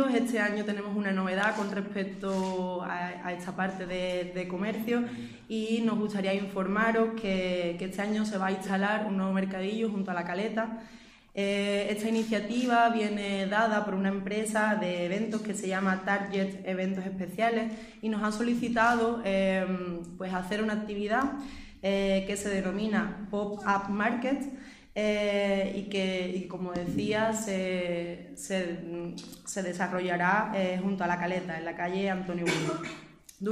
bienvenidos. Este año tenemos una novedad con respecto a esta parte de comercio y nos gustaría informaros que este año se va a instalar un nuevo mercadillo junto a La Caleta. Esta iniciativa viene dada por una empresa de eventos que se llama Target Eventos Especiales y nos han solicitado pues hacer una actividad que se denomina Pop-Up Market y que, como decía, se desarrollará junto a La Caleta, en la calle Antonio Bullo.